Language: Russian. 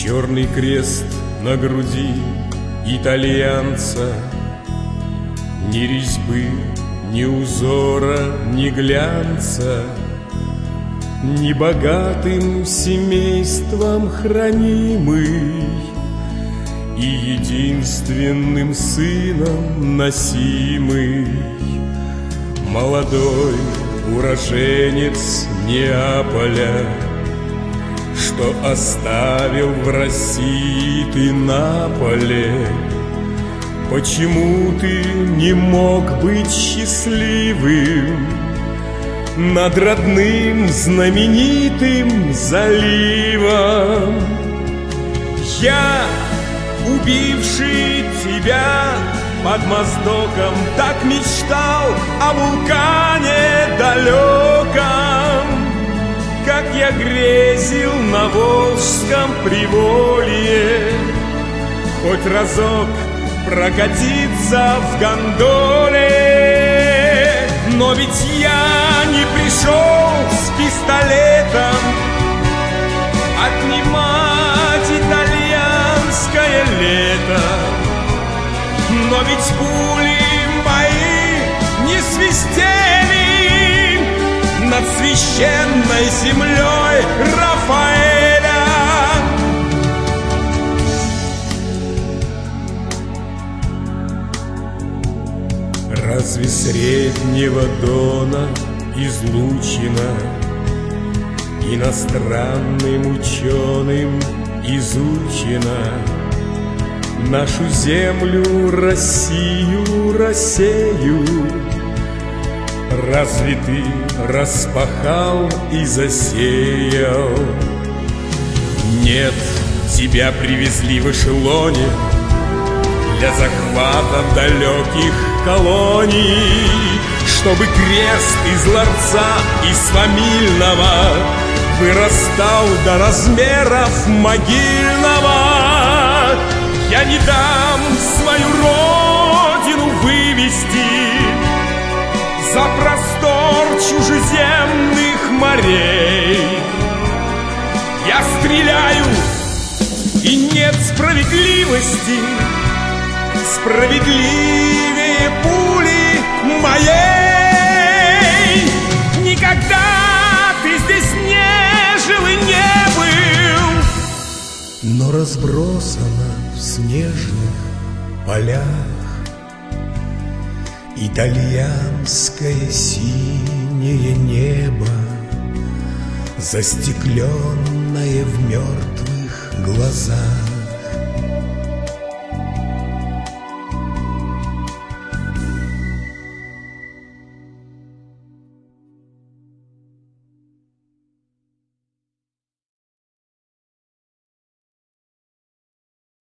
Черный крест на груди итальянца, ни резьбы, ни узора, ни глянца, ни богатым семейством хранимый и единственным сыном носимый. Молодой уроженец Неаполя, что оставил в России ты на поле. Почему ты не мог быть счастливым над родным знаменитым заливом? Я, убивший тебя под Моздоком, так мечтал о вулкане далеком, как я грезил на Волжском приволье, хоть разок прокатиться в гондоле. Но ведь я не пришел с пистолетом отнимать итальянское лето. Но ведь пули мои не свистели над священной землей Рафаэля. Разве среднего Дона излучина иностранным ученым изучена? Нашу землю, Россию, Россию разве ты распахал и засеял? Нет, тебя привезли в эшелоне для захвата далеких колоний, чтобы крест из ларца, из фамильного вырастал до размеров могильного. Я не дам свою родину вывести за простор чужеземных морей. Я стреляю, и нет справедливости справедливее пули моей. Никогда ты здесь не жил и не был, но разбросано в снежных полях итальянское синее небо, застекленное в мертвых глазах.